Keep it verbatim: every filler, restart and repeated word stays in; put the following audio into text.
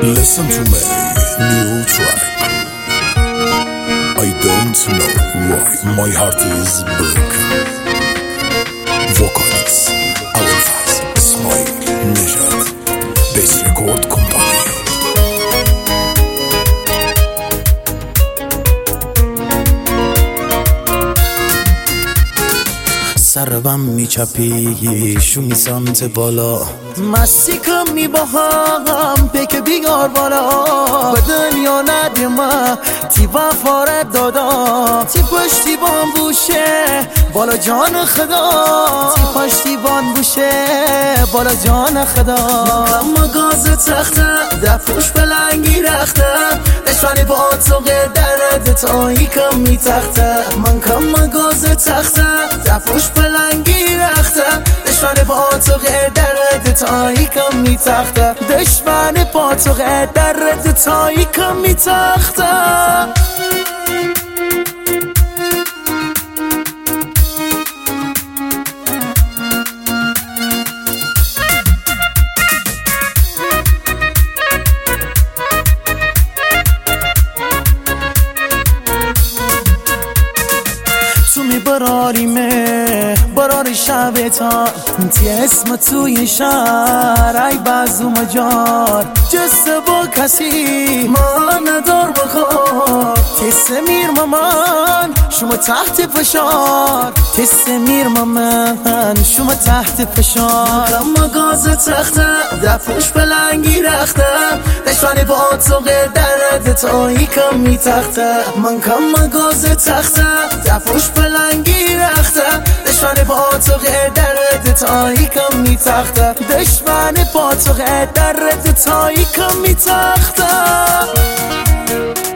Listen to me, new track. I don't know why my heart is broken. Vocalist Abulfaz Ismail Nejad, Best Record Company. سربم میچپی شومی سمت بالا مستی کم میباهم پیک بیگار بالا به دنیا ندیمه تی وفارت دادا تی پشتی بان بوشه بالا جان خدا تی پشتی بان بوشه بالا جان خدا اما گاز تخته دفوش بلنگی رخته دشوانی با تو درد تایی کم میتخته من کم گاز تخته دفوش بلنگی رخته دشوانی با تو درد تایی کم میتخته دشوانی با تو درد تایی کم میتخته براریمه براری شب تا تی اسم توی شهر ای بازو مجار جسته با کسی ما ندار بخور تیس میر مامان شما تحت فشار تیس میر مامان شما تحت فشار اما گاز تخته دفوش بلنگی رخته دشوانی با تو درد تایی کم میتخته من کم گاز تخته دفوش بلنگی رخته دشوانی با تو درد تایی کم میتخته دشوانی با تو درد تایی کم میتخته